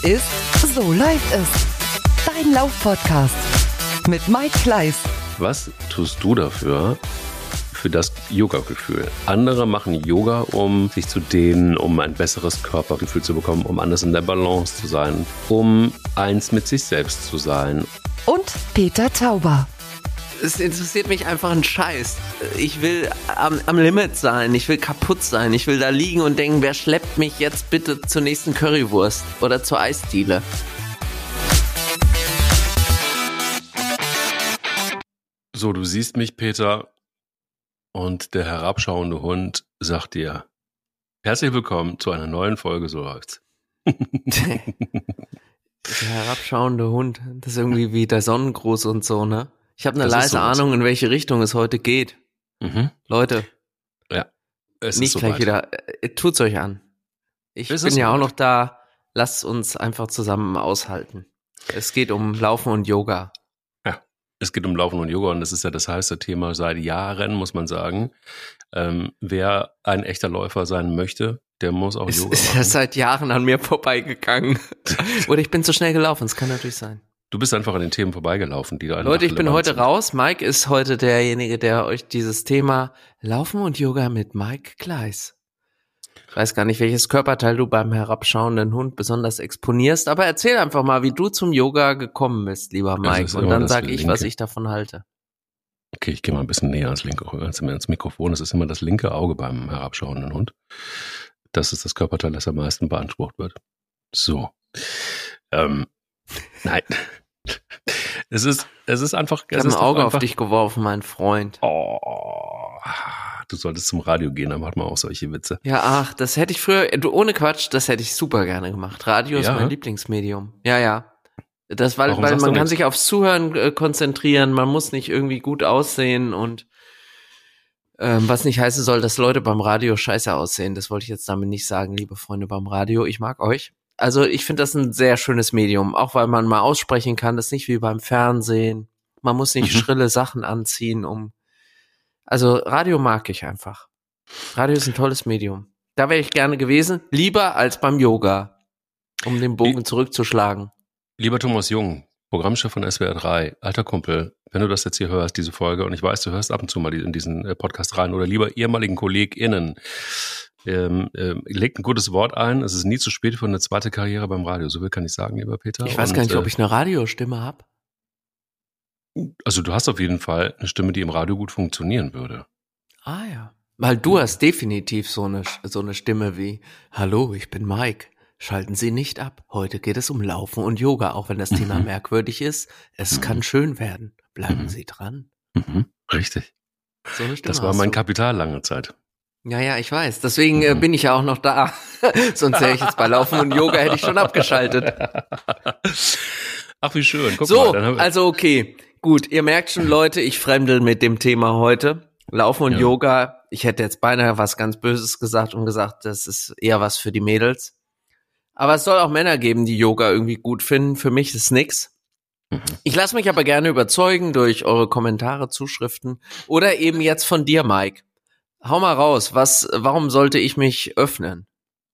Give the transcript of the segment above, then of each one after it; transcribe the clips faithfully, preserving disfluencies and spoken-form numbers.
ist So läuft es. Dein Lauf-Podcast mit Mike Kleiss. Was tust du dafür, für das Yoga-Gefühl? Andere machen Yoga, um sich zu dehnen, um ein besseres Körpergefühl zu bekommen, um anders in der Balance zu sein, um eins mit sich selbst zu sein. Und Peter Tauber. Es interessiert mich einfach ein Scheiß. Ich will am, am Limit sein, ich will kaputt sein, ich will da liegen und denken, wer schleppt mich jetzt bitte zur nächsten Currywurst oder zur Eisdiele? So, du siehst mich, Peter, und der herabschauende Hund sagt dir, herzlich willkommen zu einer neuen Folge So läuft's. Der herabschauende Hund, das ist irgendwie wie der Sonnengruß und so, ne? Ich habe eine Das ist leise sowas. Ahnung, in welche Richtung es heute geht. Mhm. Leute, Ja, es nicht ist gleich soweit. wieder. Äh, tut's euch an. Ich Es bin ist ja auch soweit. noch da. Lasst uns einfach zusammen aushalten. Es geht um Laufen und Yoga. Ja, es geht um Laufen und Yoga und das ist ja das heiße Thema seit Jahren, muss man sagen. Ähm, wer ein echter Läufer sein möchte, der muss auch Es Yoga ist ja machen. seit Jahren an mir vorbeigegangen. Oder ich bin zu schnell gelaufen, das kann natürlich sein. Du bist einfach an den Themen vorbeigelaufen, die da einfach Leute, ich bin relevant heute sind. raus. Mike ist heute derjenige, der euch dieses Thema Laufen und Yoga mit Mike Kleiss. Ich weiß gar nicht, welches Körperteil du beim herabschauenden Hund besonders exponierst, aber erzähl einfach mal, wie du zum Yoga gekommen bist, lieber Es Mike. ist Und immer dann das sag ich, was Linke. ich davon halte. Okay, ich gehe mal ein bisschen näher ans linke ans, ans Mikrofon. Das ist immer das linke Auge beim herabschauenden Hund. Das ist das Körperteil, das am meisten beansprucht wird. So. Ähm, nein. Es ist, es ist einfach. Ich es habe ein ist doch Auge einfach, auf dich geworfen, mein Freund. Oh, du solltest zum Radio gehen, dann macht man auch solche Witze. Ja, ach, das hätte ich früher, du, ohne Quatsch, das hätte ich super gerne gemacht. Radio ist Ja? mein Lieblingsmedium. Ja, ja. Das, weil, Warum weil sagst du man kann nichts? sich aufs Zuhören äh, konzentrieren, man muss nicht irgendwie gut aussehen und ähm, was nicht heißen soll, dass Leute beim Radio scheiße aussehen. Das wollte ich jetzt damit nicht sagen, liebe Freunde beim Radio. Ich mag euch. Also ich finde das ein sehr schönes Medium, auch weil man mal aussprechen kann, das ist nicht wie beim Fernsehen. Man muss nicht Mhm. schrille Sachen anziehen, um also Radio mag ich einfach. Radio ist ein tolles Medium. Da wäre ich gerne gewesen, lieber als beim Yoga, um den Bogen zurückzuschlagen. Lieber Thomas Jung, Programmchef von S W R drei, alter Kumpel, wenn du das jetzt hier hörst, diese Folge, und ich weiß, du hörst ab und zu mal in diesen äh, Podcast rein, oder lieber ehemaligen KollegInnen, ähm, ähm, legt ein gutes Wort ein. Es ist nie zu spät für eine zweite Karriere beim Radio. So viel kann ich sagen, lieber Peter. Ich weiß Und, gar nicht, ob äh, ich eine Radiostimme habe. Also du hast auf jeden Fall eine Stimme, die im Radio gut funktionieren würde. Ah ja. Weil du hast definitiv so eine, so eine Stimme wie, hallo, ich bin Mike. Schalten Sie nicht ab. Heute geht es um Laufen und Yoga, auch wenn das Thema Mhm. merkwürdig ist. Es Mhm. kann schön werden. Bleiben Mhm. Sie dran. Mhm, richtig. So eine Stimme Das war hast mein du. Kapital lange Zeit. Ja, ja, ich weiß. Deswegen äh, Mhm. bin ich ja auch noch da. Sonst wäre ich jetzt bei Laufen und Yoga, hätte ich schon abgeschaltet. Ach, wie schön. Guck So, mal, dann haben wir- also okay. Gut, ihr merkt schon, Leute, ich fremdel mit dem Thema heute. Laufen und Ja. Yoga. Ich hätte jetzt beinahe was ganz Böses gesagt und gesagt, das ist eher was für die Mädels. Aber es soll auch Männer geben, die Yoga irgendwie gut finden. Für mich ist nix. Mhm. Ich lasse mich aber gerne überzeugen durch eure Kommentare, Zuschriften oder eben jetzt von dir, Mike. Hau mal raus, was, warum sollte ich mich öffnen?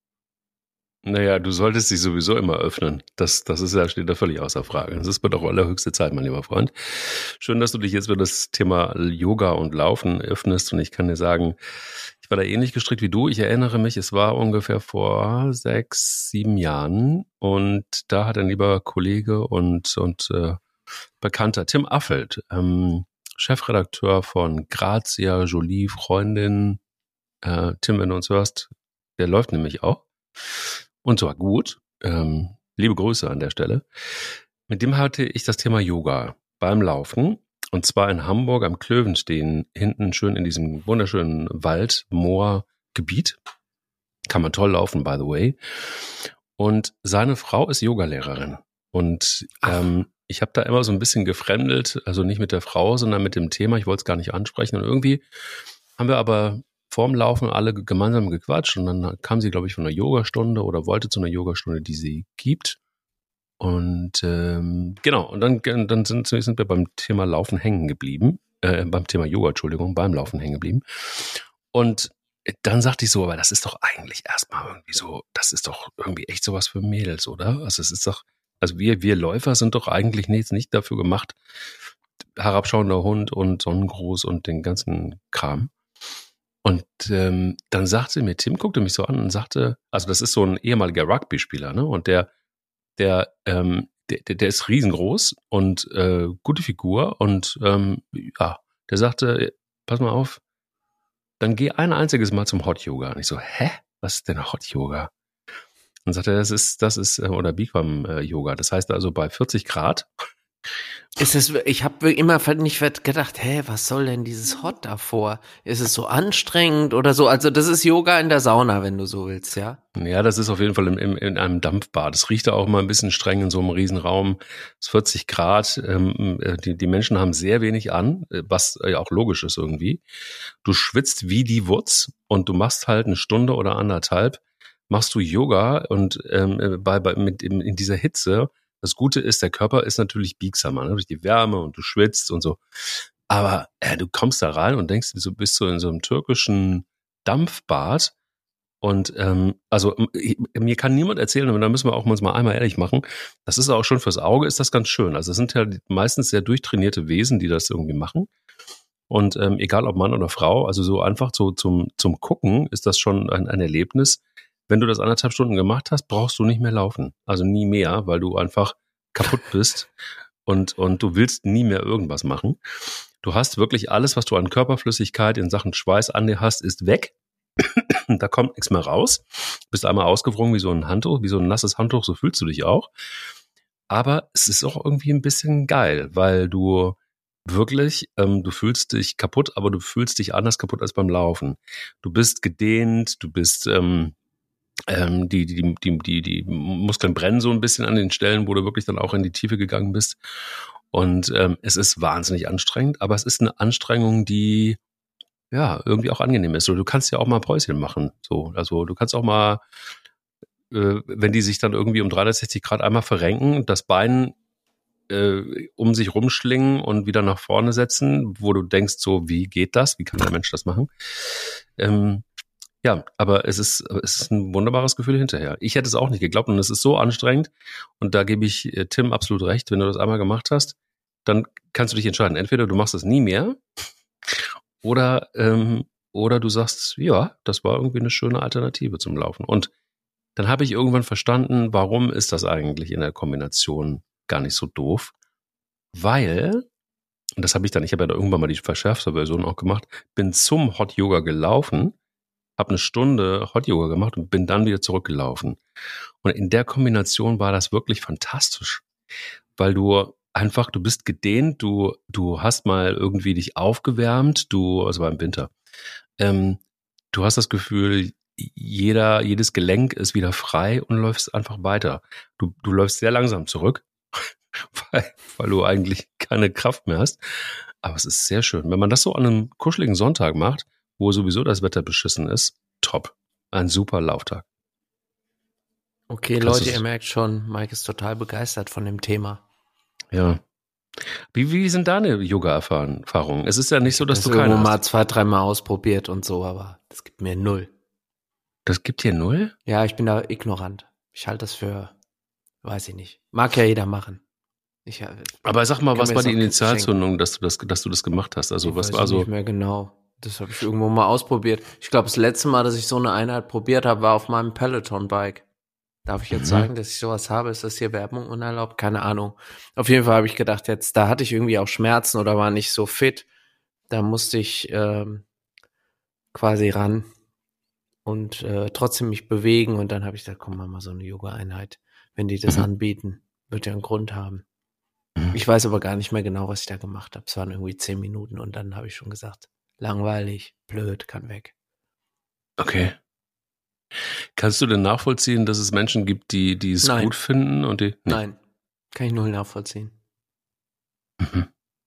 Naja, du solltest dich sowieso immer öffnen. Das, das ist ja, steht da völlig außer Frage. Das ist doch allerhöchste Zeit, mein lieber Freund. Schön, dass du dich jetzt für das Thema Yoga und Laufen öffnest. Und ich kann dir sagen, ich war da ähnlich gestrickt wie du. Ich erinnere mich, es war ungefähr vor sechs, sieben Jahren. Und da hat ein lieber Kollege und, und äh, Bekannter, Tim Affelt, ähm, Chefredakteur von Grazia, Jolie, Freundin, äh, Tim, wenn du uns hörst, der läuft nämlich auch. Und zwar gut. Ähm, liebe Grüße an der Stelle. Mit dem hatte ich das Thema Yoga beim Laufen. Und zwar in Hamburg am Klövenstehen, hinten schön in diesem wunderschönen Wald, Moor, Gebiet. Kann man toll laufen, by the way. Und seine Frau ist Yogalehrerin. Und ähm, ich habe da immer so ein bisschen gefremdelt, also nicht mit der Frau, sondern mit dem Thema. Ich wollte es gar nicht ansprechen. Und irgendwie haben wir aber vorm Laufen alle gemeinsam gequatscht. Und dann kam sie, glaube ich, von einer Yogastunde oder wollte zu einer Yogastunde, die sie gibt. Und ähm, genau, und dann, dann sind, sind wir beim Thema Laufen hängen geblieben. Äh, beim Thema Yoga, Entschuldigung, beim Laufen hängen geblieben. Und dann sagte ich so, aber das ist doch eigentlich erstmal irgendwie so, das ist doch irgendwie echt sowas für Mädels, oder? Also es ist doch, also wir, wir Läufer sind doch eigentlich nicht, nicht dafür gemacht, herabschauender Hund und Sonnengruß und den ganzen Kram. Und ähm, dann sagte mir, Tim guckte mich so an und sagte, also das ist so ein ehemaliger Rugby-Spieler, ne? Und der, der, ähm, der, der ist riesengroß und äh, gute Figur und ähm, ja, der sagte, pass mal auf, dann geh ein einziges Mal zum Hot Yoga. Und ich so, hä? Was ist denn Hot Yoga? Und sagte er, das ist, das ist, oder Bikram äh, Yoga. Das heißt also bei vierzig Grad. Ist es, ich habe immer nicht gedacht, hä, was soll denn dieses Hot davor? Ist es so anstrengend oder so? Also das ist Yoga in der Sauna, wenn du so willst, ja? Ja, das ist auf jeden Fall im, im, in einem Dampfbad. Das riecht da auch mal ein bisschen streng in so einem Riesenraum. Es ist vierzig Grad. Ähm, die, die Menschen haben sehr wenig an, was ja auch logisch ist irgendwie. Du schwitzt wie die Wurz und du machst halt eine Stunde oder anderthalb, machst du Yoga und ähm, bei, bei, mit in, in dieser Hitze. Das Gute ist, der Körper ist natürlich biegsamer, ne? Durch die Wärme und du schwitzt und so. Aber äh, du kommst da rein und denkst, du bist so in so einem türkischen Dampfbad. Und ähm, also ich, mir kann niemand erzählen, aber da müssen wir auch uns mal einmal ehrlich machen, das ist auch schon fürs Auge, ist das ganz schön. Also es sind ja meistens sehr durchtrainierte Wesen, die das irgendwie machen. Und ähm, egal ob Mann oder Frau, also so einfach so zum, zum Gucken ist das schon ein, ein Erlebnis. Wenn du das anderthalb Stunden gemacht hast, brauchst du nicht mehr laufen. Also nie mehr, weil du einfach kaputt bist und, und du willst nie mehr irgendwas machen. Du hast wirklich alles, was du an Körperflüssigkeit in Sachen Schweiß an dir hast, ist weg. Da kommt nichts mehr raus. Du bist einmal ausgewrungen wie so ein Handtuch, wie so ein nasses Handtuch, so fühlst du dich auch. Aber es ist auch irgendwie ein bisschen geil, weil du wirklich, ähm, du fühlst dich kaputt, aber du fühlst dich anders kaputt als beim Laufen. Du bist gedehnt, du bist... Ähm, Ähm, die, die, die, die, die Muskeln brennen so ein bisschen an den Stellen, wo du wirklich dann auch in die Tiefe gegangen bist. Und ähm, es ist wahnsinnig anstrengend, aber es ist eine Anstrengung, die ja irgendwie auch angenehm ist. So, du kannst ja auch mal Päuschen machen. So, also du kannst auch mal, äh, wenn die sich dann irgendwie um dreihundertsechzig Grad einmal verrenken, das Bein äh, um sich rumschlingen und wieder nach vorne setzen, wo du denkst, so, wie geht das? Wie kann der Mensch das machen? Ähm, Ja, aber es ist, es ist ein wunderbares Gefühl hinterher. Ich hätte es auch nicht geglaubt und es ist so anstrengend und da gebe ich Tim absolut recht, wenn du das einmal gemacht hast, dann kannst du dich entscheiden. Entweder du machst es nie mehr oder, ähm, oder du sagst, ja, das war irgendwie eine schöne Alternative zum Laufen. Und dann habe ich irgendwann verstanden, warum ist das eigentlich in der Kombination gar nicht so doof, weil, und das habe ich dann, ich habe ja da irgendwann mal die verschärfte Version auch gemacht, bin zum Hot Yoga gelaufen, habe eine Stunde Hot Yoga gemacht und bin dann wieder zurückgelaufen. Und in der Kombination war das wirklich fantastisch, weil du einfach, du bist gedehnt, du du hast mal irgendwie dich aufgewärmt, du, also war im Winter, ähm, du hast das Gefühl, jeder jedes Gelenk ist wieder frei und läufst einfach weiter. Du du läufst sehr langsam zurück, weil weil du eigentlich keine Kraft mehr hast. Aber es ist sehr schön, wenn man das so an einem kuscheligen Sonntag macht, wo sowieso das Wetter beschissen ist, top. Ein super Lauftag. Okay, Kannst Leute, du's- ihr merkt schon, Mike ist total begeistert von dem Thema. Ja. Wie, wie sind deine Yoga-Erfahrungen? Es ist ja nicht so, dass Das du irgendwo keine mal hast. zwei, dreimal ausprobiert und so, aber das gibt mir null. Das gibt dir null? Ja, ich bin da ignorant. Ich halte das für, weiß ich nicht. Mag ja jeder machen. Ich, äh, Aber sag mal, Kann was mir war das die auch schenken. Initialzündung, dass du das, dass du das gemacht hast? Also was weiß war ich so? nicht mehr genau. Das habe ich irgendwo mal ausprobiert. Ich glaube, das letzte Mal, dass ich so eine Einheit probiert habe, war auf meinem Peloton-Bike. Darf ich jetzt Mhm. sagen, dass ich sowas habe? Ist das hier Werbung unerlaubt? Keine Ahnung. Auf jeden Fall habe ich gedacht, jetzt, da hatte ich irgendwie auch Schmerzen oder war nicht so fit. Da musste ich ähm, quasi ran und äh, trotzdem mich bewegen. Und dann habe ich gesagt, komm, mach mal so eine Yoga-Einheit. Wenn die das Mhm. anbieten, wird ja einen Grund haben. Mhm. Ich weiß aber gar nicht mehr genau, was ich da gemacht habe. Es waren irgendwie zehn Minuten und dann habe ich schon gesagt, langweilig, blöd, kann weg. Okay. Kannst du denn nachvollziehen, dass es Menschen gibt, die, die es Nein. gut finden und die? Nee. Nein, kann ich null nachvollziehen. Mhm.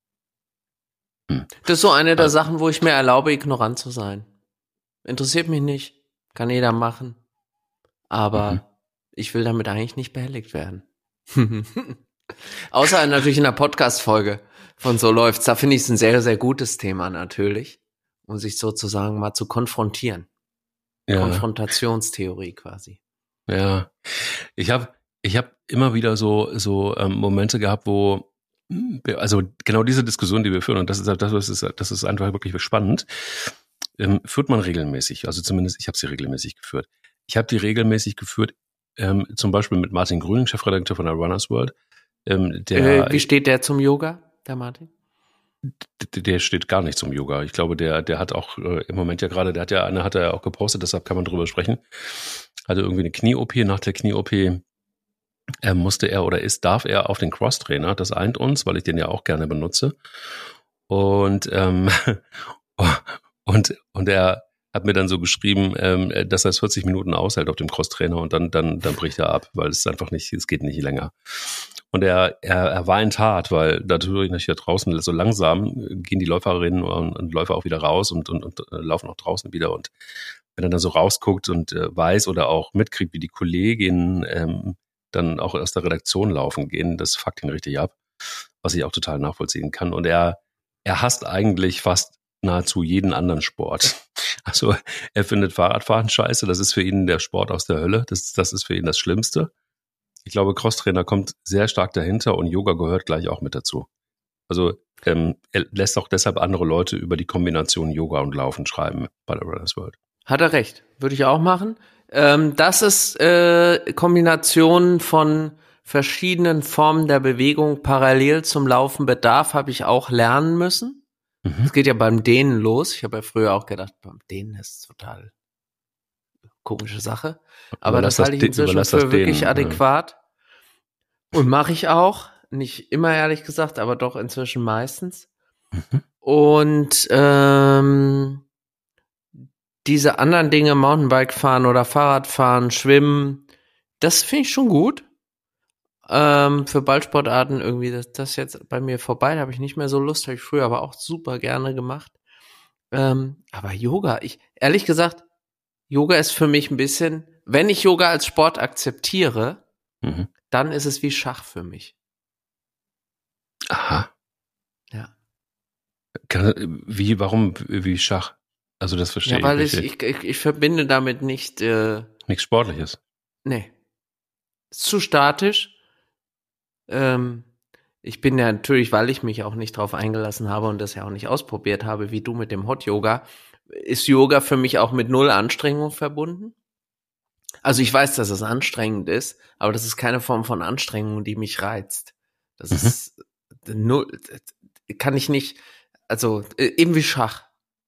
Das ist so eine der Also- Sachen, wo ich mir erlaube, ignorant zu sein. Interessiert mich nicht, kann jeder machen, aber Mhm. ich will damit eigentlich nicht behelligt werden. Außer natürlich in der Podcast-Folge von So läuft's. Da finde ich es ein sehr, sehr gutes Thema natürlich, um sich sozusagen mal zu konfrontieren. Ja. Konfrontationstheorie quasi. Ja, ich habe ich hab immer wieder so, so ähm, Momente gehabt, wo, also genau diese Diskussion, die wir führen, und das ist, das ist, das ist einfach wirklich spannend, ähm, führt man regelmäßig. Also zumindest ich habe sie regelmäßig geführt. Ich habe die regelmäßig geführt, ähm, zum Beispiel mit Martin Grüning, Chefredakteur von der Runners World. Ähm, der, äh, wie steht der zum Yoga, der Martin? Der steht gar nicht zum Yoga. Ich glaube, der, der hat auch äh, im Moment ja gerade, der hat ja eine, hat er ja auch gepostet, deshalb kann man drüber sprechen. Hatte irgendwie eine Knie-O P. Nach der Knie-O P äh, musste er oder ist, darf er auf den Cross-Trainer. Das eint uns, weil ich den ja auch gerne benutze. Und ähm, und und er hat mir dann so geschrieben, ähm, dass er es vierzig Minuten aushält auf dem Cross-Trainer und dann dann dann bricht er ab, weil es einfach nicht, es geht nicht länger. Und er, er, er weint hart, weil natürlich hier draußen so langsam gehen die Läuferinnen und, und Läufer auch wieder raus und, und, und laufen auch draußen wieder. Und wenn er dann so rausguckt und äh, weiß oder auch mitkriegt, wie die Kolleginnen ähm, dann auch aus der Redaktion laufen gehen, das fuckt ihn richtig ab, was ich auch total nachvollziehen kann. Und er, er hasst eigentlich fast nahezu jeden anderen Sport. Also er findet Fahrradfahren scheiße, das ist für ihn der Sport aus der Hölle, das, das ist für ihn das Schlimmste. Ich glaube, Crosstrainer kommt sehr stark dahinter und Yoga gehört gleich auch mit dazu. Also ähm, er lässt auch deshalb andere Leute über die Kombination Yoga und Laufen schreiben bei der Runners World. Hat er recht, würde ich auch machen. Ähm, dass es äh, Kombinationen von verschiedenen Formen der Bewegung parallel zum Laufen bedarf, habe ich auch lernen müssen. Es mhm. geht ja beim Dehnen los. Ich habe ja früher auch gedacht, beim Dehnen ist total komische Sache. Aber das halte ich inzwischen für wirklich adäquat. Und mache ich auch. Nicht immer, ehrlich gesagt, aber doch inzwischen meistens. Mhm. Und ähm, diese anderen Dinge, Mountainbike fahren oder Fahrrad fahren, Schwimmen, das finde ich schon gut. Ähm, für Ballsportarten irgendwie, das, das jetzt bei mir vorbei, da habe ich nicht mehr so Lust, habe ich früher aber auch super gerne gemacht. Ähm, aber Yoga, ich, ehrlich gesagt, Yoga ist für mich ein bisschen, wenn ich Yoga als Sport akzeptiere, mhm. dann ist es wie Schach für mich. Aha. Ja. Wie, warum, wie Schach? Also das verstehe ja, weil ich nicht. Weil ich, ich, ich verbinde damit nicht... Äh, Nichts Sportliches. Nee. Ist zu statisch. Ähm, ich bin ja natürlich, weil ich mich auch nicht drauf eingelassen habe und das ja auch nicht ausprobiert habe, wie du mit dem Hot Yoga, ist Yoga für mich auch mit null Anstrengung verbunden. Also ich weiß, dass es anstrengend ist, aber das ist keine Form von Anstrengung, die mich reizt. Das mhm. ist null, kann ich nicht, also eben wie Schach.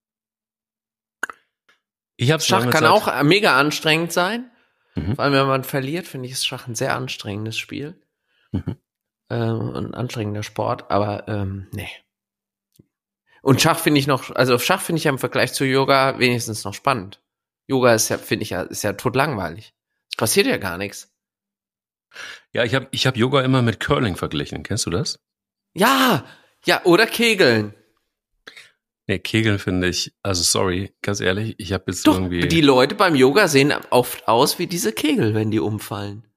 Ich hab's Schach kann Zeit. auch mega anstrengend sein, mhm. vor allem wenn man verliert, finde ich ist Schach ein sehr anstrengendes Spiel. Mhm. Ähm, ein anstrengender Sport, aber ähm, nee. Und Schach finde ich noch, also Schach finde ich ja im Vergleich zu Yoga wenigstens noch spannend. Yoga ist ja, finde ich ja, ist ja totlangweilig. Es passiert ja gar nichts. Ja, ich habe ich hab Yoga immer mit Curling verglichen. Kennst du das? Ja, ja, oder Kegeln. Nee, Kegeln finde ich, also sorry, ganz ehrlich, ich habe jetzt Doch, irgendwie... die Leute beim Yoga sehen oft aus wie diese Kegel, wenn die umfallen.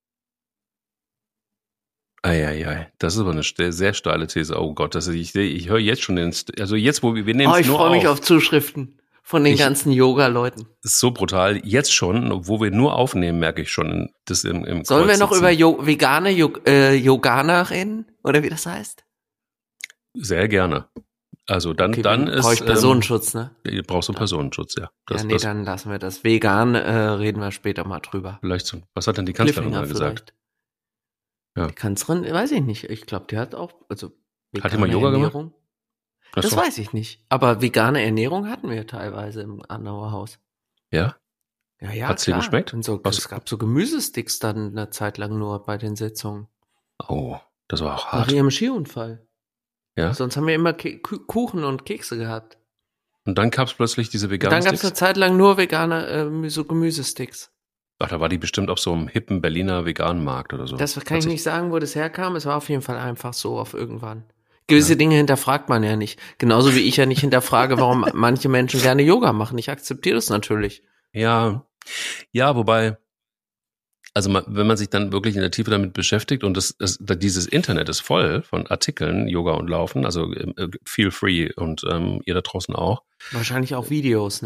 Eieiei, das ist aber eine sehr steile These. Oh Gott, das ist, ich, ich höre jetzt schon den, also jetzt, wo wir, wir nehmen es oh, ich nur freue mich auf. auf Zuschriften von den ich, ganzen Yoga-Leuten. Ist so brutal. Jetzt schon, wo wir nur aufnehmen, merke ich schon, das im, im Sollen wir noch über jo- vegane jo- äh, Yoganer reden? Oder wie das heißt? Sehr gerne. Also dann, okay, dann ist... Brauche ich Personenschutz, ne? Ähm, brauchst du Personenschutz, ja. Das, ja, nee, das, dann lassen wir das. Vegan äh, reden wir später mal drüber. Vielleicht so, was hat denn die Kanzlerin mal gesagt? Ja. Die Kanzlerin, weiß ich nicht. Ich glaube, die hat auch, also hat die mal Yoga Ernährung. gemacht? Das so. Weiß ich nicht. Aber vegane Ernährung hatten wir teilweise im Annauer Haus. Ja? Ja, ja, Hat's dir geschmeckt? Und so, es gab so Gemüsesticks dann eine Zeit lang nur bei den Sitzungen. Oh, das war auch hart. Nach ihrem Skiunfall. Ja? Sonst haben wir immer Ke- Kuchen und Kekse gehabt. Und dann gab es plötzlich diese veganen Sticks? Dann gab es eine Zeit lang nur vegane, äh, so Gemüsesticks. Ach, da war die bestimmt auf so einem hippen Berliner Veganmarkt oder so. Das kann ich nicht sagen, wo das herkam. Es war auf jeden Fall einfach so auf irgendwann. Gewisse ja. Dinge hinterfragt man ja nicht. Genauso wie ich ja nicht hinterfrage, warum manche Menschen gerne Yoga machen. Ich akzeptiere das natürlich. Ja, ja, wobei, also man, wenn man sich dann wirklich in der Tiefe damit beschäftigt und das, das, dieses Internet ist voll von Artikeln, Yoga und Laufen, also äh, feel free und ähm, ihr da draußen auch. Wahrscheinlich auch Videos, ne?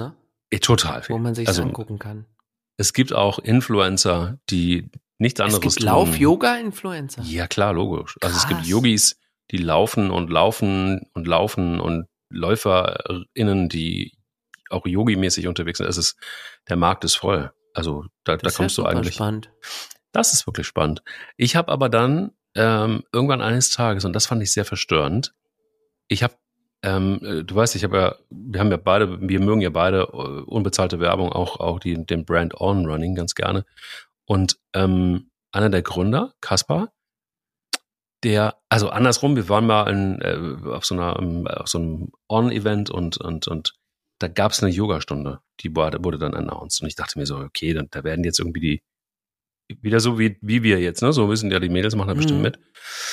Eh, total viel. Wo man sich also, angucken kann. Es gibt auch Influencer, die nichts anderes tun. Es gibt Lauf-Yoga-Influencer? Ja, klar, logisch. Also Krass. es gibt Yogis, die laufen und laufen und laufen und LäuferInnen, die auch yogimäßig unterwegs sind. Es ist, der Markt ist voll. Also da, da Das kommst ist du ja super eigentlich. spannend. Das ist wirklich spannend. Ich habe aber dann ähm, irgendwann eines Tages, und das fand ich sehr verstörend, ich habe, ähm, du weißt, ich habe ja, wir haben ja beide, wir mögen ja beide äh, unbezahlte Werbung, auch auch die den Brand On Running ganz gerne. Und ähm, einer der Gründer, Kaspar, der, also andersrum, wir waren mal in, äh, auf so einer, um, auf so einem On-Event und und und da gab es eine Yogastunde, die wurde, wurde dann announced. Und ich dachte mir so, okay, dann, da werden jetzt irgendwie die wieder so wie, wie wir jetzt, ne? So müssen ja die Mädels machen da bestimmt Mhm. mit.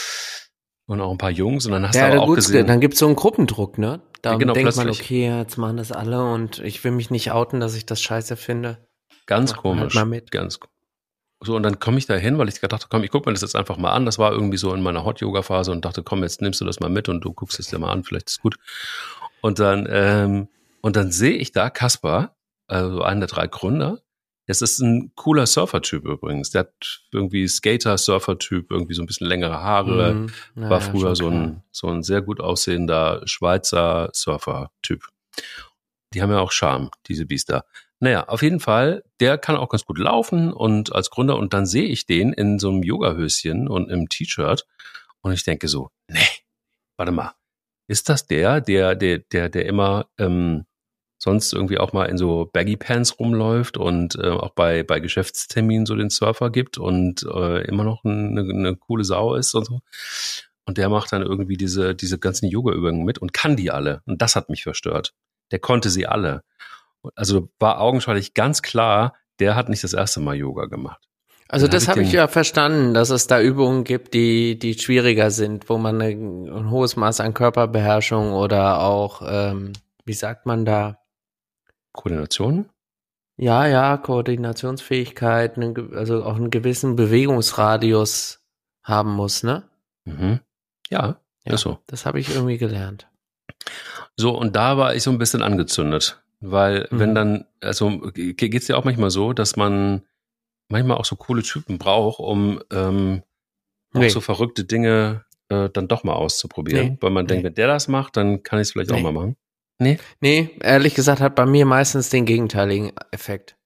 Und auch ein paar Jungs. Und dann hast Ja, du aber auch gut, gesehen. dann gibt's so einen Gruppendruck, ne? Da Ja, genau, denkt man, plötzlich. okay, jetzt machen das alle und ich will mich nicht outen, dass ich das scheiße finde. Ganz Macht man halt komisch. mal mit. Ganz so, und dann komme ich da hin, weil ich gedacht, komm, ich guck mir das jetzt einfach mal an. Das war irgendwie so in meiner Hot-Yoga-Phase und dachte, komm, jetzt nimmst du das mal mit und du guckst es dir mal an, vielleicht ist es gut. Und dann, ähm, und dann sehe ich da Kaspar, also einen der drei Gründer. Es ist ein cooler Surfer-Typ übrigens. Der hat irgendwie Skater-Surfer-Typ, irgendwie so ein bisschen längere Haare. Mhm. Na War ja, früher schon so klar. ein, so ein sehr gut aussehender Schweizer Surfer-Typ. Die haben ja auch Charme, diese Biester. Naja, auf jeden Fall, der kann auch ganz gut laufen und als Gründer, und dann sehe ich den in so einem Yoga-Höschen und im T-Shirt und ich denke so, nee, warte mal, ist das der, der, der, der, der immer ähm, sonst irgendwie auch mal in so Baggy Pants rumläuft und äh, auch bei bei Geschäftsterminen so den Surfer gibt und äh, immer noch eine, eine coole Sau ist und so. Und der macht dann irgendwie diese diese ganzen Yoga-Übungen mit und kann die alle. Und das hat mich verstört. Der konnte sie alle. Also war augenscheinlich ganz klar, der hat nicht das erste Mal Yoga gemacht. Also Dann das hab habe ich ich den- ja verstanden, dass es da Übungen gibt, die die schwieriger sind, wo man ein, ein hohes Maß an Körperbeherrschung oder auch, ähm, wie sagt man da, Koordination? ja, ja, Koordinationsfähigkeit, einen ge- also auch einen gewissen Bewegungsradius haben muss, ne? Mhm. Ja, Ja, ist so. das habe ich irgendwie gelernt. So, und da war ich so ein bisschen angezündet. Weil, Mhm. wenn dann, also ge- geht's dir auch manchmal so, dass man manchmal auch so coole Typen braucht, um ähm, auch Nee. so verrückte Dinge äh, dann doch mal auszuprobieren. Nee. Weil man denkt, Nee. wenn der das macht, dann kann ich es vielleicht auch Nee. mal machen. Nee? Nee, ehrlich gesagt hat bei mir meistens den gegenteiligen Effekt.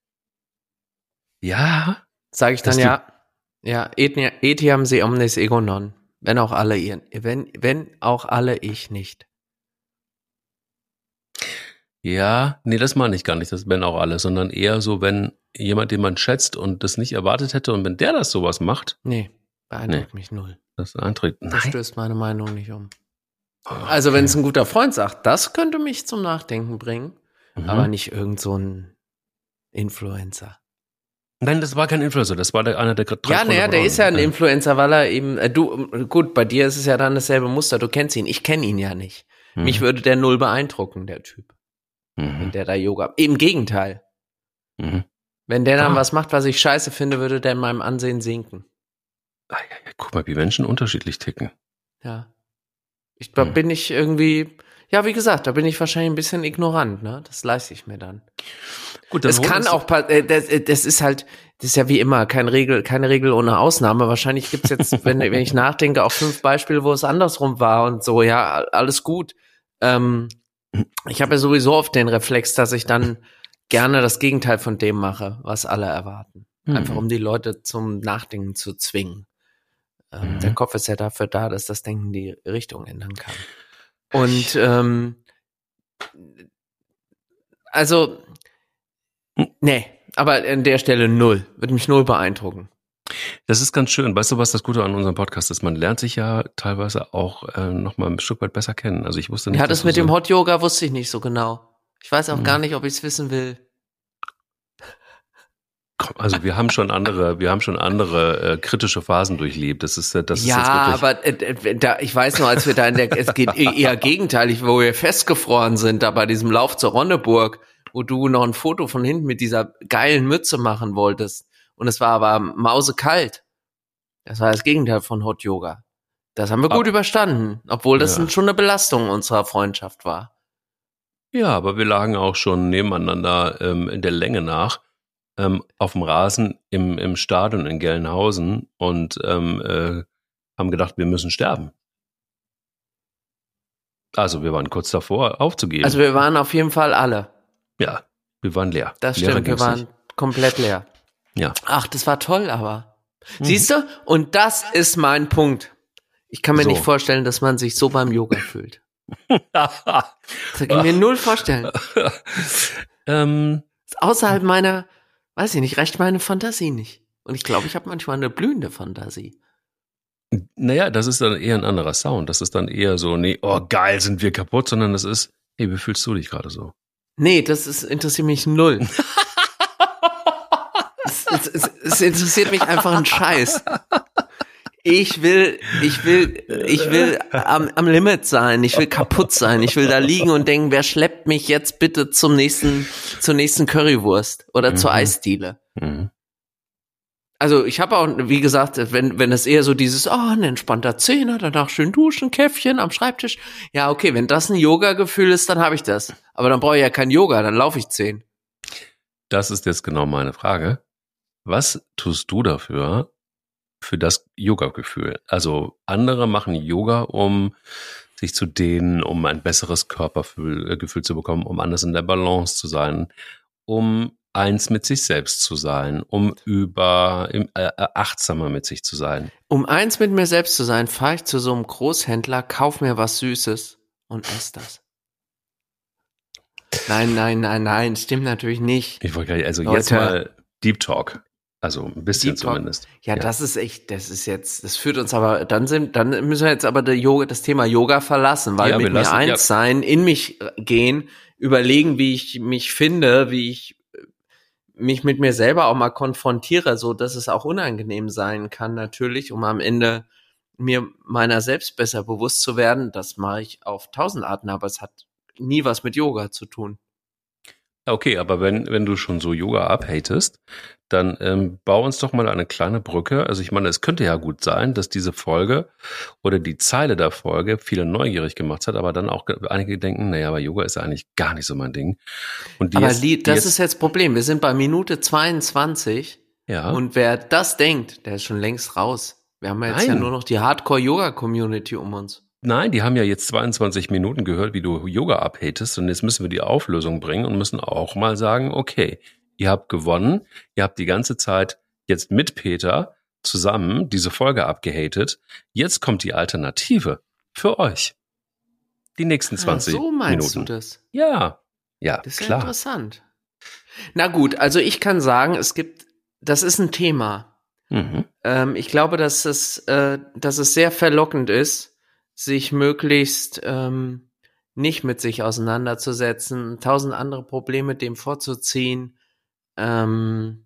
Ja, Sage ich dann Dass du- ja, ja, etiam etiam se omnes ego non. Wenn auch alle ihr, wenn, wenn auch alle ich nicht. ja, nee, das meine ich gar nicht, das wenn auch alle, sondern eher so, wenn jemand, den man schätzt und das nicht erwartet hätte und wenn der das sowas macht, Nee, beeindruckt mich null. das eintritt. Das Nein. stößt meine Meinung nicht um. Oh, Also wenn es okay. ein guter Freund sagt, das könnte mich zum Nachdenken bringen, Mhm. aber nicht irgend so ein Influencer. Nein, das war kein Influencer, das war der, einer der drei Ja, naja, der ist ja ein Äh, Influencer, weil er eben, äh, du, gut, bei dir ist es ja dann dasselbe Muster, du kennst ihn, ich kenne ihn ja nicht. mhm. Mich würde der null beeindrucken, der Typ, wenn Mhm. der da Yoga, im Gegenteil. Mhm. Wenn der dann Ah. was macht, was ich scheiße finde, würde der in meinem Ansehen sinken. Ah, ja, ja, guck mal, wie Menschen unterschiedlich ticken. Ja. Ich, da Hm. bin ich irgendwie, ja, wie gesagt, da bin ich wahrscheinlich ein bisschen ignorant, ne? Das leiste ich mir dann. Gut, dann Es holen kann wir uns- auch, pa- äh, das, äh, das ist halt, das ist ja wie immer, kein Regel, keine Regel ohne Ausnahme. Wahrscheinlich gibt's jetzt, wenn, wenn ich nachdenke, auch fünf Beispiele, wo es andersrum war und so, ja, alles gut. Ähm, ich habe ja sowieso oft den Reflex, dass ich dann gerne das Gegenteil von dem mache, was alle erwarten. Mhm. Einfach um die Leute zum Nachdenken zu zwingen. Ähm, Mhm. Der Kopf ist ja dafür da, dass das Denken die Richtung ändern kann. Und ähm, also nee, aber an der Stelle null. Würde mich null beeindrucken. Das ist ganz schön. Weißt du, was das Gute an unserem Podcast ist? Man lernt sich ja teilweise auch äh, noch mal ein Stück weit besser kennen. Also ich wusste nicht, Ja, dass das du mit so dem Hot Yoga wusste ich nicht so genau. Ich weiß auch Hm. gar nicht, ob ich es wissen will. Komm, also wir haben schon andere, wir haben schon andere äh, kritische Phasen durchlebt. Das ist, äh, das ja, ist jetzt wirklich. aber äh, äh, da, ich weiß noch, als wir da in der, es geht e- eher gegenteilig, wo wir festgefroren sind, da bei diesem Lauf zur Ronneburg, wo du noch ein Foto von hinten mit dieser geilen Mütze machen wolltest. Und es war aber mausekalt. Das war das Gegenteil von Hot Yoga. Das haben wir gut Ah. überstanden, obwohl das Ja. schon eine Belastung unserer Freundschaft war. Ja, aber wir lagen auch schon nebeneinander ähm, in der Länge nach ähm, auf dem Rasen im, im Stadion in Gelnhausen und ähm, äh, haben gedacht, wir müssen sterben. Also wir waren kurz davor, aufzugeben. Also wir waren auf jeden Fall alle. Ja, wir waren leer. Das Leerer stimmt, wir ging's waren nicht. komplett leer. Ja. Ach, das war toll, aber. Mhm. Siehst du? Und das ist mein Punkt. Ich kann mir So. nicht vorstellen, dass man sich so beim Yoga fühlt. Das kann ich mir null vorstellen. ähm, Das ist außerhalb meiner, weiß ich nicht, reicht meine Fantasie nicht. Und ich glaube, ich habe manchmal eine blühende Fantasie. naja, das ist dann eher ein anderer Sound. Das ist dann eher so, nee, oh geil, sind wir kaputt, sondern das ist, hey, wie fühlst du dich gerade so? Nee, das ist, interessiert mich null. es, es, es, es interessiert mich einfach ein Scheiß. Ich will, ich will, ich will am, am Limit sein. Ich will kaputt sein. Ich will da liegen und denken, wer schleppt mich jetzt bitte zum nächsten, zur nächsten Currywurst oder Mhm. zur Eisdiele? Mhm. Also ich habe auch, wie gesagt, wenn wenn es eher so dieses, oh, ein entspannter Zehner, danach schön duschen, Käffchen am Schreibtisch. Ja, okay, wenn das ein Yoga-Gefühl ist, dann habe ich das. Aber dann brauche ich ja kein Yoga, dann laufe ich zehn. Das ist jetzt genau meine Frage. Was tust du dafür, für das Yoga-Gefühl? Also andere machen Yoga, um sich zu dehnen, um ein besseres Körpergefühl Gefühl zu bekommen, um anders in der Balance zu sein, um eins mit sich selbst zu sein, um über äh, achtsamer mit sich zu sein. Um eins mit mir selbst zu sein, fahre ich zu so einem Großhändler, kauf mir was Süßes und esse das. Nein, nein, nein, nein, stimmt natürlich nicht. Ich wollte gar nicht, also Leute. jetzt mal Deep Talk. Also ein bisschen Deep Talk. zumindest. Ja, das ist echt, das ist jetzt, das führt uns aber, dann sind, dann müssen wir jetzt aber der Yoga, das Thema Yoga verlassen, weil Ja, wir mit mir lassen- eins ja. sein, in mich gehen, überlegen, wie ich mich finde, wie ich mich mit mir selber auch mal konfrontiere, so dass es auch unangenehm sein kann, natürlich, um am Ende mir meiner selbst besser bewusst zu werden. Das mache ich auf tausend Arten, aber es hat nie was mit Yoga zu tun. Okay, aber wenn, wenn du schon so Yoga abhatest, dann ähm, bau uns doch mal eine kleine Brücke. Also ich meine, es könnte ja gut sein, dass diese Folge oder die Zeile der Folge viele neugierig gemacht hat, aber dann auch ge- einige denken, naja, aber Yoga ist ja eigentlich gar nicht so mein Ding. Und die Aber jetzt, die, die das jetzt, ist jetzt das Problem. Wir sind bei Minute zweiundzwanzig ja, und wer das denkt, der ist schon längst raus. Wir haben ja jetzt ja Nein. nur noch die Hardcore-Yoga-Community um uns. nein, die haben ja jetzt zweiundzwanzig Minuten gehört, wie du Yoga abhatest und jetzt müssen wir die Auflösung bringen und müssen auch mal sagen, okay, ihr habt gewonnen, ihr habt die ganze Zeit jetzt mit Peter zusammen diese Folge abgehatet, jetzt kommt die Alternative für euch. Die nächsten zwanzig Ah, so meinst Minuten. du das? Ja, ja, Das ist ja klar. interessant. Na gut, also ich kann sagen, es gibt, das ist ein Thema. Mhm. Ähm, ich glaube, dass es, äh, dass es sehr verlockend ist, sich möglichst ähm, nicht mit sich auseinanderzusetzen, tausend andere Probleme dem vorzuziehen, ähm,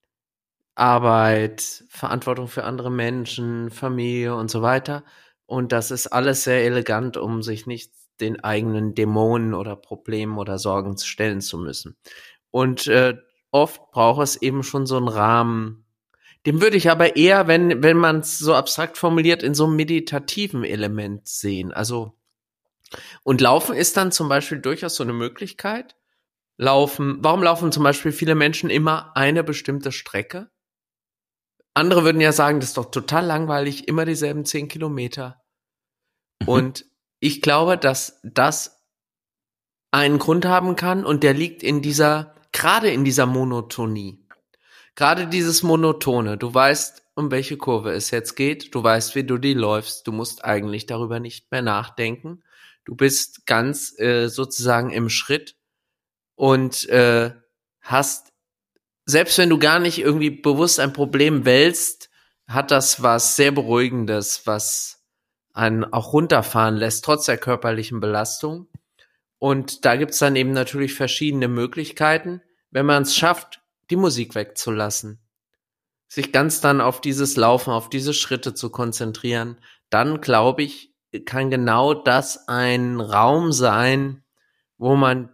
Arbeit, Verantwortung für andere Menschen, Familie und so weiter. Und das ist alles sehr elegant, um sich nicht den eigenen Dämonen oder Problemen oder Sorgen stellen zu müssen. Und äh, oft braucht es eben schon so einen Rahmen. Dem würde ich aber eher, wenn, wenn man es so abstrakt formuliert, in so einem meditativen Element sehen. Also, und Laufen ist dann zum Beispiel durchaus so eine Möglichkeit. Laufen, warum laufen zum Beispiel viele Menschen immer eine bestimmte Strecke? Andere würden ja sagen, das ist doch total langweilig, immer dieselben zehn Kilometer. Mhm. Und ich glaube, dass das einen Grund haben kann und der liegt in dieser, gerade in dieser Monotonie. Gerade dieses Monotone. Du weißt, um welche Kurve es jetzt geht. Du weißt, wie du die läufst. Du musst eigentlich darüber nicht mehr nachdenken. Du bist ganz äh, sozusagen im Schritt und äh, hast, selbst wenn du gar nicht irgendwie bewusst ein Problem wälzt, hat das was sehr Beruhigendes, was einen auch runterfahren lässt, trotz der körperlichen Belastung. Und da gibt's dann eben natürlich verschiedene Möglichkeiten, wenn man es schafft, die Musik wegzulassen, sich ganz dann auf dieses Laufen, auf diese Schritte zu konzentrieren, dann glaube ich, kann genau das ein Raum sein, wo man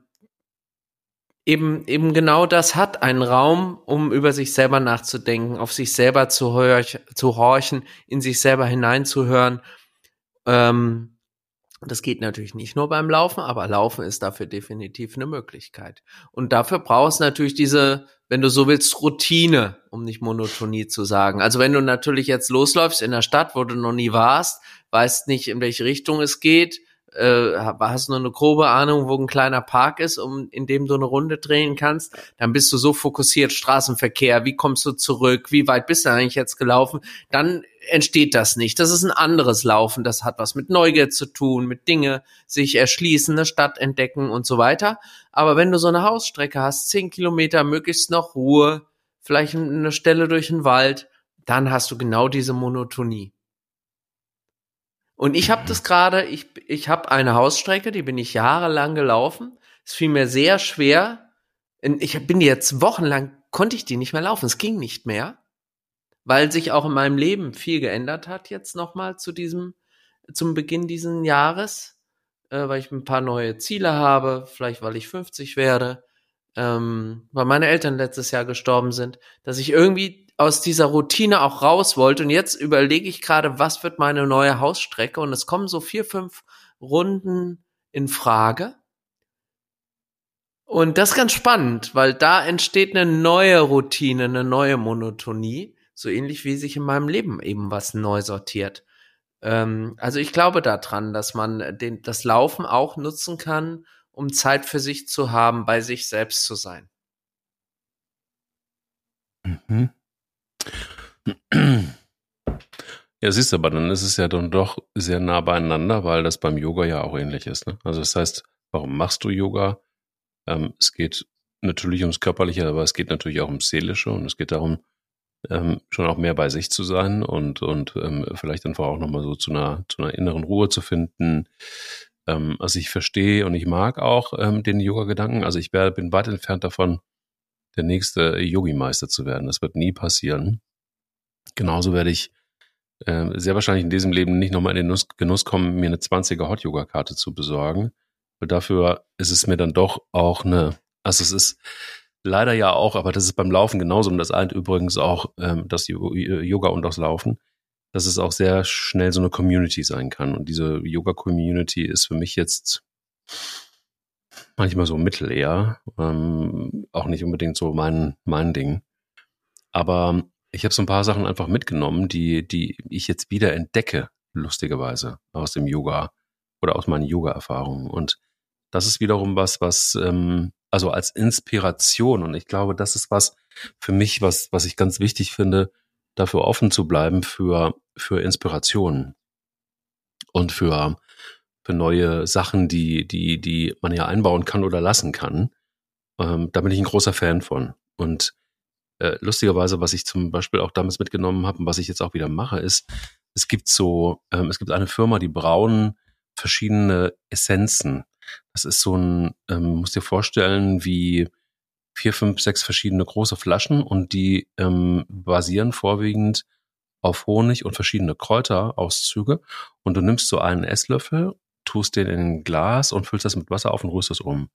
eben eben genau das hat, einen Raum, um über sich selber nachzudenken, auf sich selber zu, horch, zu horchen, in sich selber hineinzuhören, ähm, Das geht natürlich nicht nur beim Laufen, aber Laufen ist dafür definitiv eine Möglichkeit. Und dafür brauchst du natürlich diese, wenn du so willst, Routine, um nicht Monotonie zu sagen. Also wenn du natürlich jetzt losläufst in der Stadt, wo du noch nie warst, weißt nicht, in welche Richtung es geht, äh, hast nur eine grobe Ahnung, wo ein kleiner Park ist, um in dem du eine Runde drehen kannst, dann bist du so fokussiert, Straßenverkehr, wie kommst du zurück, wie weit bist du eigentlich jetzt gelaufen, dann entsteht das nicht. Das ist ein anderes Laufen, das hat was mit Neugier zu tun, mit Dinge sich erschließen, eine Stadt entdecken und so weiter. Aber wenn du so eine Hausstrecke hast, zehn Kilometer, möglichst noch Ruhe, vielleicht eine Stelle durch den Wald, dann hast du genau diese Monotonie. Und ich habe das gerade, ich ich habe eine Hausstrecke, die bin ich jahrelang gelaufen. Es fiel mir sehr schwer. Ich bin jetzt wochenlang, konnte ich die nicht mehr laufen. Es ging nicht mehr, weil sich auch in meinem Leben viel geändert hat jetzt nochmal zu diesem, zum Beginn dieses Jahres, äh, weil ich ein paar neue Ziele habe, vielleicht weil ich fünfzig werde, ähm, weil meine Eltern letztes Jahr gestorben sind, dass ich irgendwie aus dieser Routine auch raus wollte. Und jetzt überlege ich gerade, was wird meine neue Hausstrecke? Und es kommen so vier, fünf Runden in Frage. Und das ist ganz spannend, weil da entsteht eine neue Routine, eine neue Monotonie, so ähnlich wie sich in meinem Leben eben was neu sortiert. Ähm, also ich glaube daran, dass man den, das Laufen auch nutzen kann, um Zeit für sich zu haben, bei sich selbst zu sein. Mhm. Ja, siehst du, aber dann ist es ja dann doch sehr nah beieinander, weil das beim Yoga ja auch ähnlich ist. Ne? Also das heißt, warum machst du Yoga? Ähm, es geht natürlich ums Körperliche, aber es geht natürlich auch ums Seelische und es geht darum, ähm, schon auch mehr bei sich zu sein und und ähm, vielleicht einfach auch nochmal so zu einer zu einer inneren Ruhe zu finden. Ähm, also ich verstehe und ich mag auch ähm, den Yoga-Gedanken. Also ich wär, bin weit entfernt davon, der nächste Yogi-Meister zu werden. Das wird nie passieren. Genauso werde ich äh, sehr wahrscheinlich in diesem Leben nicht nochmal in den Genuss, Genuss kommen, mir eine zwanziger Hot-Yoga-Karte zu besorgen. Weil dafür ist es mir dann doch auch eine, also es ist leider ja auch, aber das ist beim Laufen genauso und das eint übrigens auch ähm, das Yoga und das Laufen, dass es auch sehr schnell so eine Community sein kann. Und diese Yoga-Community ist für mich jetzt manchmal so mittel eher, ähm, auch nicht unbedingt so mein, mein Ding. Aber ich habe so ein paar Sachen einfach mitgenommen, die, die ich jetzt wieder entdecke, lustigerweise, aus dem Yoga oder aus meinen Yoga-Erfahrungen. Und das ist wiederum was, was, ähm, also als Inspiration, und ich glaube, das ist was für mich, was, was ich ganz wichtig finde, dafür offen zu bleiben für, für Inspirationen und für, für neue Sachen, die, die, die man ja einbauen kann oder lassen kann. Ähm, da bin ich ein großer Fan von. Und äh, lustigerweise, was ich zum Beispiel auch damals mitgenommen habe und was ich jetzt auch wieder mache, ist, es gibt so, ähm, es gibt eine Firma, die brauen verschiedene Essenzen. Das ist so ein, ähm, musst dir vorstellen, wie vier, fünf, sechs verschiedene große Flaschen und die ähm, basieren vorwiegend auf Honig und verschiedene Kräuterauszüge. Und du nimmst so einen Esslöffel, tust den in ein Glas und füllst das mit Wasser auf und rührst es um.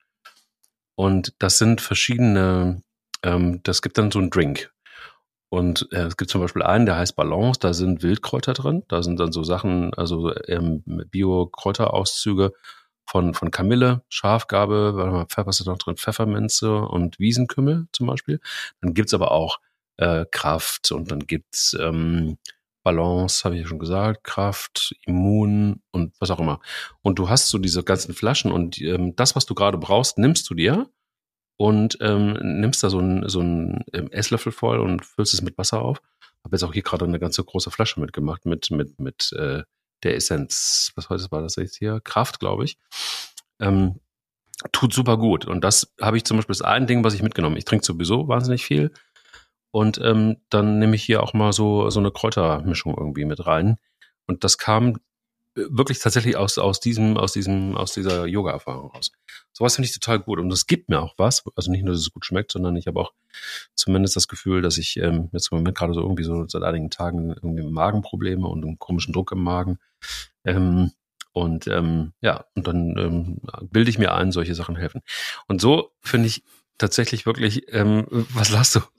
Und das sind verschiedene, ähm, das gibt dann so einen Drink. Und äh, es gibt zum Beispiel einen, der heißt Balance, da sind Wildkräuter drin. Da sind dann so Sachen, also ähm, Bio-Kräuterauszüge von, von Kamille, Schafgarbe, warte mal, Pfeffer ist da noch drin, Pfefferminze und Wiesenkümmel zum Beispiel. Dann gibt's aber auch äh, Kraft und dann gibt's ähm, Balance, habe ich ja schon gesagt, Kraft, Immun und was auch immer. Und du hast so diese ganzen Flaschen und ähm, das, was du gerade brauchst, nimmst du dir und ähm, nimmst da so einen so einen Esslöffel voll und füllst es mit Wasser auf. Habe jetzt auch hier gerade eine ganze große Flasche mitgemacht mit mit mit äh, der Essenz. Was heute war das jetzt hier? Kraft, glaube ich. Ähm, tut super gut. Und das habe ich zum Beispiel das ein Ding, was ich mitgenommen. Ich trinke sowieso wahnsinnig viel. Und ähm, dann nehme ich hier auch mal so so eine Kräutermischung irgendwie mit rein. Und das kam wirklich tatsächlich aus aus diesem aus diesem aus dieser Yoga-Erfahrung raus. Sowas finde ich total gut und das gibt mir auch was. Also nicht nur, dass es gut schmeckt, sondern ich habe auch zumindest das Gefühl, dass ich ähm, jetzt im Moment gerade so irgendwie so seit einigen Tagen irgendwie Magenprobleme und einen komischen Druck im Magen. Ähm, und ähm, ja, und dann ähm, bilde ich mir ein, solche Sachen helfen. Und so finde ich tatsächlich wirklich, ähm, was lachst du?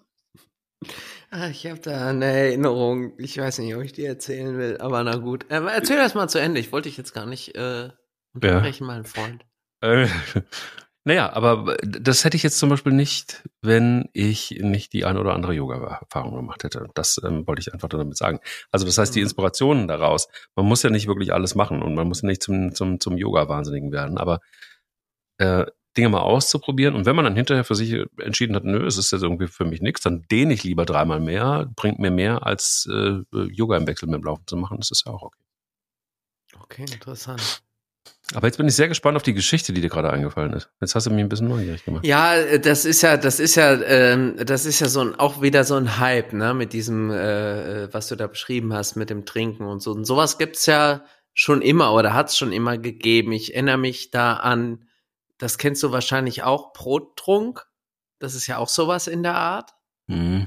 Ah, ich habe da eine Erinnerung. Ich weiß nicht, ob ich die erzählen will, aber na gut. Äh, erzähl das mal zu Ende. Ich wollte dich jetzt gar nicht. Äh Unterbrechen, ja. Mein Freund. Äh, naja, aber das hätte ich jetzt zum Beispiel nicht, wenn ich nicht die ein oder andere Yoga-Erfahrung gemacht hätte. Das ähm, wollte ich einfach damit sagen. Also das heißt, die Inspirationen daraus, man muss ja nicht wirklich alles machen und man muss ja nicht zum, zum, zum Yoga-Wahnsinnigen werden, aber äh, Dinge mal auszuprobieren. Und wenn man dann hinterher für sich entschieden hat, nö, es ist jetzt irgendwie für mich nichts, dann dehne ich lieber dreimal mehr, bringt mir mehr, als äh, Yoga im Wechsel mit dem Laufen zu machen. Das ist ja auch okay. Okay, interessant. Aber jetzt bin ich sehr gespannt auf die Geschichte, die dir gerade eingefallen ist. Jetzt hast du mich ein bisschen neugierig gemacht. Ja, das ist ja, das ist ja, ähm, das ist ja so ein, auch wieder so ein Hype, ne, mit diesem, äh, was du da beschrieben hast, mit dem Trinken und so. Und sowas gibt's ja schon immer oder hat's schon immer gegeben. Ich erinnere mich da an, das kennst du wahrscheinlich auch, Brottrunk. Das ist ja auch sowas in der Art. Mhm.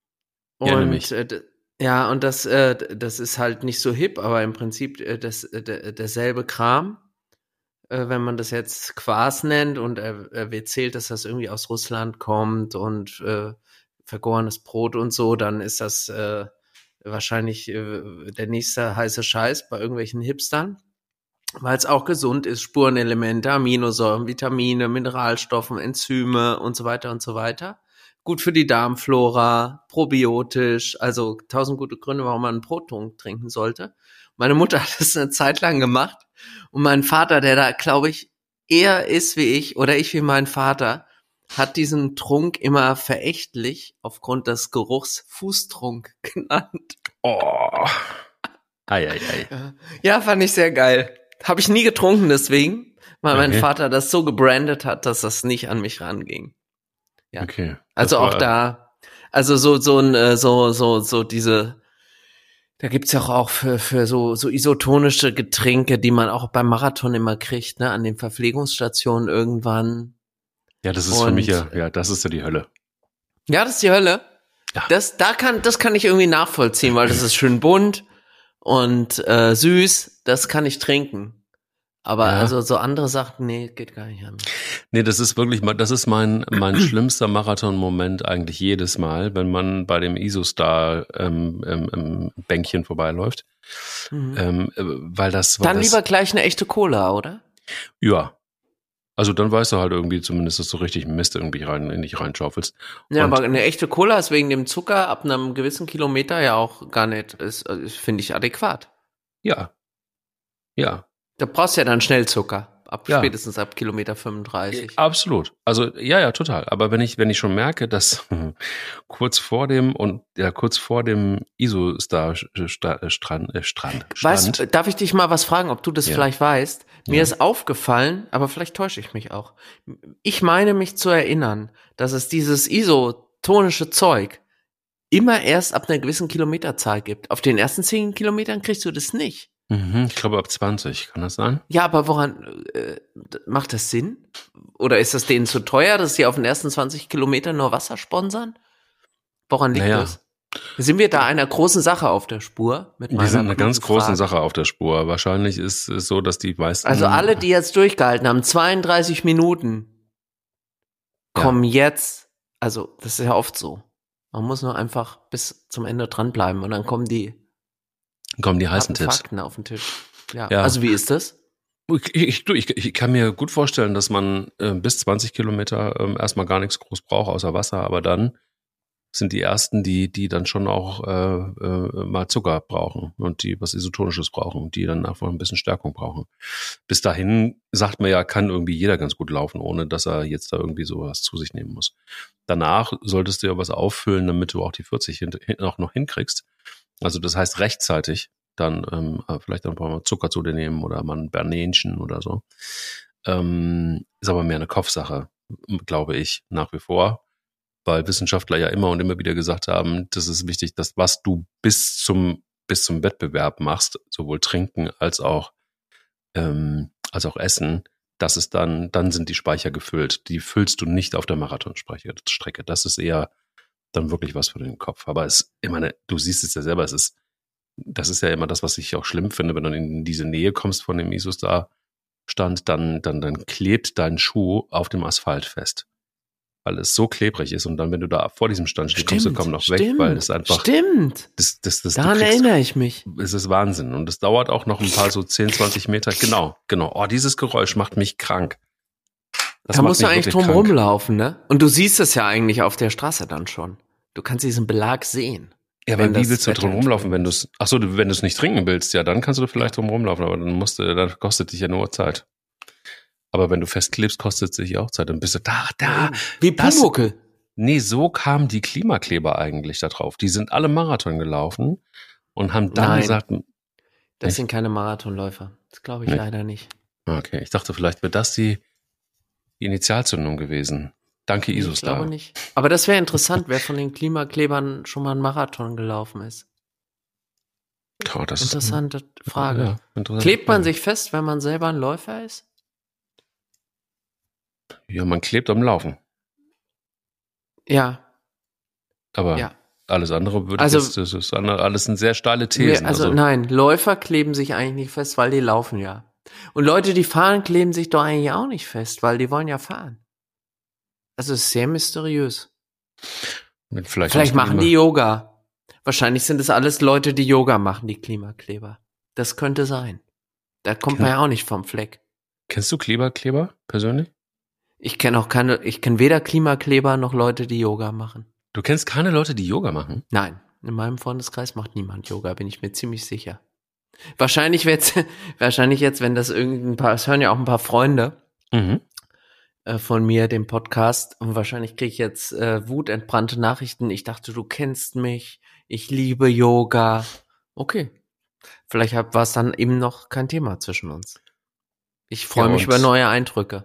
Und mich. Äh, ja, und das, äh, das ist halt nicht so hip, aber im Prinzip äh, das, äh, derselbe Kram. Wenn man das jetzt Quas nennt und er, er erzählt, dass das irgendwie aus Russland kommt und äh, vergorenes Brot und so, dann ist das äh, wahrscheinlich äh, der nächste heiße Scheiß bei irgendwelchen Hipstern, weil es auch gesund ist, Spurenelemente, Aminosäuren, Vitamine, Mineralstoffen, Enzyme und so weiter und so weiter. Gut für die Darmflora, probiotisch, also tausend gute Gründe, warum man einen Brottrunk trinken sollte. Meine Mutter hat das eine Zeit lang gemacht und mein Vater, der da, glaube ich, eher ist wie ich oder ich wie mein Vater, hat diesen Trunk immer verächtlich aufgrund des Geruchs Fußtrunk genannt. Oh. Ei, ei, ei. Ja, fand ich sehr geil. Habe ich nie getrunken deswegen, weil okay. mein Vater das so gebrandet hat, dass das nicht an mich ranging. Ja. Okay. Also auch da, also so so ein so so so diese, da gibt's ja auch für für so so isotonische Getränke, die man auch beim Marathon immer kriegt, ne, an den Verpflegungsstationen irgendwann. Ja, das ist Und, für mich ja, ja, das ist ja die Hölle. Ja, das ist die Hölle. Ja. Das da kann das kann ich irgendwie nachvollziehen, weil das ist schön bunt und äh, süß. Das kann ich trinken. Aber ja. also so andere Sachen, nee, geht gar nicht an. Nee, das ist wirklich, das ist mein mein schlimmster Marathon-Moment eigentlich jedes Mal, wenn man bei dem Isostar ähm, ähm, Bänkchen vorbeiläuft. Mhm. Ähm, weil das war Dann das, lieber gleich eine echte Cola, oder? Ja. Also dann weißt du halt irgendwie zumindest, dass du richtig Mist irgendwie rein, in dich reinschaufelst. Ja, und aber eine echte Cola ist wegen dem Zucker ab einem gewissen Kilometer ja auch gar nicht, ist, finde ich, adäquat. Ja. Ja. Da brauchst du ja dann schnell Zucker, ab ja. spätestens ab Kilometer fünfunddreißig. Absolut. Also ja, ja, total. Aber wenn ich wenn ich schon merke, dass kurz vor dem und ja kurz vor dem Isostar Strand Strand Strand. Weißt, darf ich dich mal was fragen, ob du das ja. vielleicht weißt? Mir ja. ist aufgefallen, aber vielleicht täusche ich mich auch. Ich meine mich zu erinnern, dass es dieses isotonische Zeug immer erst ab einer gewissen Kilometerzahl gibt. Auf den ersten zehn Kilometern kriegst du das nicht. Mhm, ich glaube ab zwanzig, kann das sein? Ja, aber woran, äh, macht das Sinn? Oder ist das denen zu teuer, dass sie auf den ersten zwanzig Kilometern nur Wasser sponsern? Woran liegt naja. das? Sind wir da einer großen Sache auf der Spur? Mit wir sind einer ganz Frage. großen Sache auf der Spur. Wahrscheinlich ist es so, dass die meisten... Also alle, die jetzt durchgehalten haben, zweiunddreißig Minuten, kommen ja. jetzt, also das ist ja oft so. Man muss nur einfach bis zum Ende dranbleiben und dann kommen die kommen die heißen Tipps. Fakten auf den Tisch. Ja. ja. Also wie ist das? Ich, ich, ich, ich kann mir gut vorstellen, dass man äh, bis zwanzig Kilometer äh, erstmal gar nichts groß braucht, außer Wasser. Aber dann sind die ersten, die die dann schon auch äh, äh, mal Zucker brauchen und die was Isotonisches brauchen, die dann einfach ein bisschen Stärkung brauchen. Bis dahin, sagt man ja, kann irgendwie jeder ganz gut laufen, ohne dass er jetzt da irgendwie sowas zu sich nehmen muss. Danach solltest du ja was auffüllen, damit du auch die vierzig hin, hin, auch noch hinkriegst. Also das heißt rechtzeitig dann ähm, vielleicht ein paar Zucker zu dir nehmen oder mal ein Bernänchen oder so. Ähm, ist aber mehr eine Kopfsache, glaube ich, nach wie vor. Weil Wissenschaftler ja immer und immer wieder gesagt haben, das ist wichtig, dass was du bis zum bis zum Wettbewerb machst, sowohl trinken als auch ähm, als auch essen, das ist dann dann sind die Speicher gefüllt. Die füllst du nicht auf der Marathonstrecke. Das ist eher dann wirklich was für den Kopf. Aber es, ich meine, du siehst es ja selber, es ist, das ist ja immer das, was ich auch schlimm finde, wenn du in diese Nähe kommst von dem Isostar-Stand, dann, dann, dann klebt dein Schuh auf dem Asphalt fest. weil es so klebrig ist und dann, wenn du da vor diesem Stand stehst, kommst du kaum noch weg, stimmt, weil es einfach... Stimmt, das, das, das, daran kriegst, erinnere ich mich. Es ist Wahnsinn und es dauert auch noch ein paar so zehn, zwanzig Meter. Genau, genau. Oh, dieses Geräusch macht mich krank. Das da musst du eigentlich drum krank. rumlaufen, ne? Und du siehst es ja eigentlich auf der Straße dann schon. Du kannst diesen Belag sehen. Ja, aber wie willst du drum rumlaufen, wenn du es, ach so, wenn du es nicht trinken willst, ja, dann kannst du vielleicht drum rumlaufen, aber dann musst du, dann kostet dich ja nur Zeit. Aber wenn du festklebst, kostet es dich auch Zeit. Dann bist du da, da. Wie Pumuckl. Nee, so kamen die Klimakleber eigentlich da drauf. Die sind alle Marathon gelaufen und haben dann Nein, gesagt... das nicht? Sind keine Marathonläufer. Das glaube ich nee. leider nicht. Okay, ich dachte, vielleicht wird das die Initialzündung gewesen. Danke, Isustar. Ich glaube nicht. Aber das wäre interessant, wer von den Klimaklebern schon mal einen Marathon gelaufen ist. Oh, das Interessante ist, Frage. Ja, interessante Klebt man Frage. sich fest, wenn man selber ein Läufer ist? Ja, man klebt am Laufen. Ja. Aber ja. alles andere würde also, jetzt, das ist alles sind sehr steile Thesen. Nee, also, also nein, Läufer kleben sich eigentlich nicht fest, weil die laufen ja. Und Leute, die fahren, kleben sich doch eigentlich auch nicht fest, weil die wollen ja fahren. Also es ist sehr mysteriös. Vielleicht, Vielleicht machen die Yoga. Wahrscheinlich sind es alles Leute, die Yoga machen, die Klimakleber. Das könnte sein. Da kommt Ken- man ja auch nicht vom Fleck. Kennst du Kleberkleber persönlich? Ich kenne auch keine, ich kenne weder Klimakleber noch Leute, die Yoga machen. Du kennst keine Leute, die Yoga machen? Nein, in meinem Freundeskreis macht niemand Yoga, bin ich mir ziemlich sicher. Wahrscheinlich wird's, wahrscheinlich jetzt, wenn das irgendein paar, es hören ja auch ein paar Freunde mhm. äh, von mir den Podcast und wahrscheinlich kriege ich jetzt äh, wutentbrannte Nachrichten. Ich dachte, du kennst mich, ich liebe Yoga. Okay, vielleicht war es dann eben noch kein Thema zwischen uns. Ich freue ja, mich über neue Eindrücke.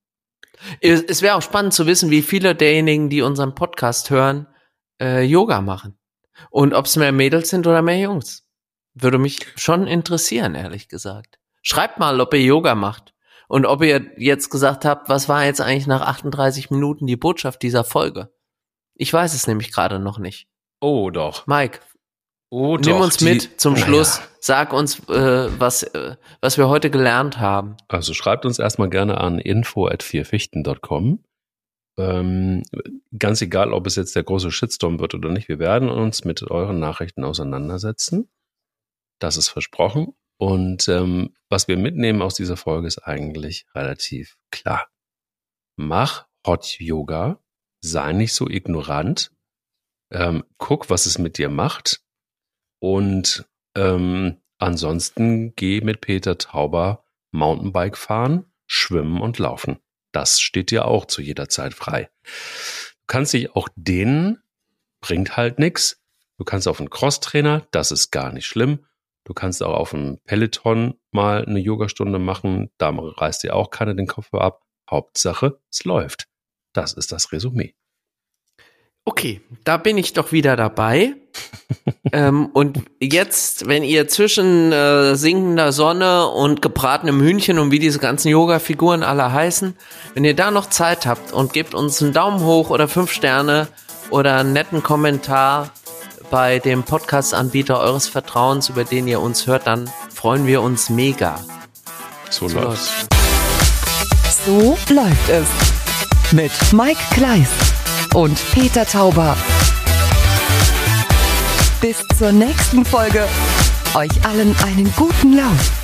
Es, es wäre auch spannend zu wissen, wie viele derjenigen, die unseren Podcast hören, äh, Yoga machen. Und ob es mehr Mädels sind oder mehr Jungs. Würde mich schon interessieren, ehrlich gesagt. Schreibt mal, ob ihr Yoga macht. Und ob ihr jetzt gesagt habt, was war jetzt eigentlich nach achtunddreißig Minuten die Botschaft dieser Folge? Ich weiß es nämlich gerade noch nicht. Oh, doch. Mike, oh, nimm doch, uns die, mit zum Schluss. Ja. Sag uns, äh, was, äh, was wir heute gelernt haben. Also schreibt uns erstmal gerne an info at vierfichten dot com. Ähm, ganz egal, ob es jetzt der große Shitstorm wird oder nicht. Wir werden uns mit euren Nachrichten auseinandersetzen. Das ist versprochen. Und ähm, was wir mitnehmen aus dieser Folge ist eigentlich relativ klar. Mach Hot Yoga, sei nicht so ignorant, ähm, guck, was es mit dir macht und ähm, ansonsten geh mit Peter Tauber Mountainbike fahren, schwimmen und laufen. Das steht dir auch zu jeder Zeit frei. Du kannst dich auch dehnen, bringt halt nix. Du kannst auf einen Crosstrainer, das ist gar nicht schlimm. Du kannst auch auf dem Peloton mal eine Yogastunde machen, da reißt dir auch keiner den Kopf ab. Hauptsache, es läuft. Das ist das Resümee. Okay, da bin ich doch wieder dabei. ähm, und jetzt, wenn ihr zwischen äh, sinkender Sonne und gebratenem Hühnchen und wie diese ganzen Yoga-Figuren alle heißen, wenn ihr da noch Zeit habt und gebt uns einen Daumen hoch oder fünf Sterne oder einen netten Kommentar bei dem Podcast-Anbieter eures Vertrauens, über den ihr uns hört, dann freuen wir uns mega. So, so läuft's. So läuft es. Mit Mike Kleiss und Peter Tauber. Bis zur nächsten Folge. Euch allen einen guten Lauf.